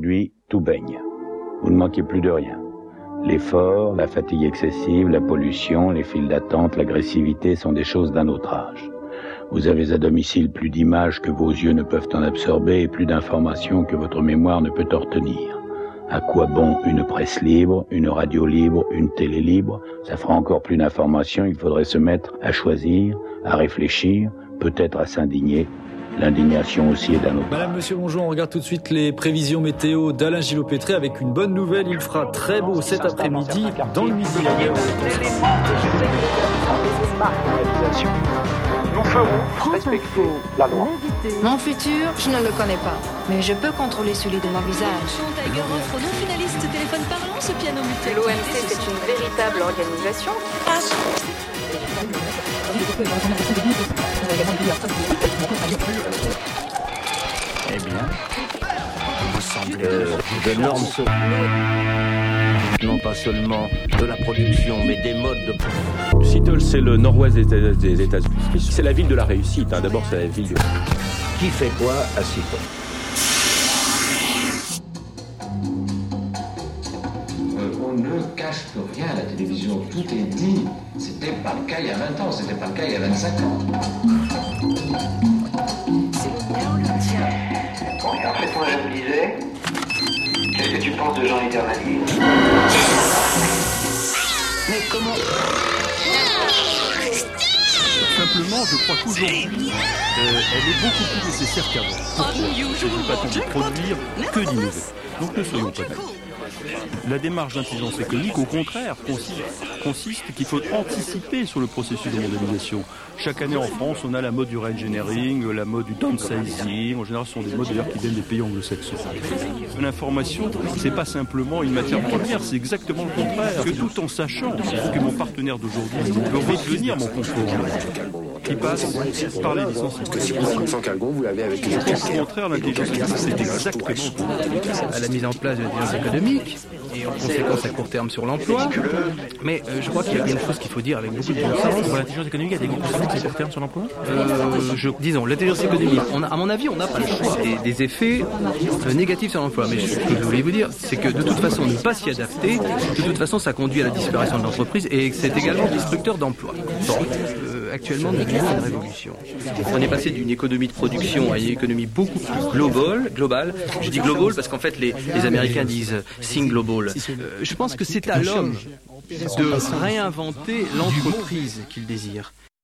aujourd'hui, tout baigne. Vous ne manquez plus de rien. L'effort, la fatigue excessive, la pollution, les files d'attente, l'agressivité sont des choses d'un autre âge. Vous avez à domicile plus d'images que vos yeux ne peuvent en absorber et plus d'informations que votre mémoire ne peut en retenir. À quoi bon une presse libre, une radio libre, une télé libre? Ça fera encore plus d'informations, il faudrait se mettre à choisir, à réfléchir, peut-être à s'indigner. L'indignation aussi est d'un autre. Madame, monsieur, bonjour. On regarde tout de suite les prévisions météo d'Alain Gillot-Pétré avec une bonne nouvelle. Il fera très beau cet après-midi dans le midi. Nous ferons respecter la loi. Mon futur, je ne le connais pas, mais je peux contrôler celui de mon visage. Tiger offre aux non-finalistes téléphone parlant ce piano muté. L'OMC, c'est une véritable organisation. Eh bien, il me semble que des normes sont non pas seulement de la production, mais des modes de... Seattle, c'est le nord-ouest des États-Unis. C'est la ville de la réussite. D'abord, c'est la ville de... Qui fait quoi à Seattle? On ne cache rien à la télévision. Tout est dit. C'était pas le cas il y a 20 ans, c'était pas le cas il y a 25 ans. Bon, et en fait, moi, je me disais, qu'est-ce que tu penses de Jean Eternally? Mais comment... Simplement, je crois qu'aujourd'hui, elle est beaucoup plus nécessaire qu'avant. Pourquoi? Il ne s'agit pas tant de produire que d'innover. Donc ne soyons pas naïfs. La démarche d'intelligence économique, au contraire, consiste qu'il faut anticiper sur le processus de mondialisation. Chaque année en France, on a la mode du re-engineering, la mode du downsizing. En général, ce sont des modes d'ailleurs qui viennent des pays anglo-saxons. L'information, c'est pas simplement une matière première, c'est exactement le contraire. Que tout en sachant que mon partenaire d'aujourd'hui peut redevenir mon concurrent, qui passe par les licences. Si vous avez sans cargo, vous l'avez avec les Je pense au contraire, l'intelligence économique, c'est exactement à la mise en place de l'intelligence économique et en conséquence à court terme sur l'emploi. Mais je crois qu'il y a une chose qu'il faut dire avec beaucoup de bon sens. Pour l'intelligence économique, il y a des conséquences à court terme sur l'emploi. Disons, l'intelligence économique, à mon avis, on n'a pas le choix. Des effets négatifs sur l'emploi. Mais ce que je voulais vous dire, c'est que de toute façon, ne pas s'y adapter, de toute façon, ça conduit à la disparition de l'entreprise et c'est également destructeur d'emplois. Actuellement, nous vivons une révolution. On est passé d'une économie de production à une économie beaucoup plus globale. Je dis global parce qu'en fait, les Américains disent think global. Je pense que c'est à l'homme de réinventer l'entreprise qu'il désire.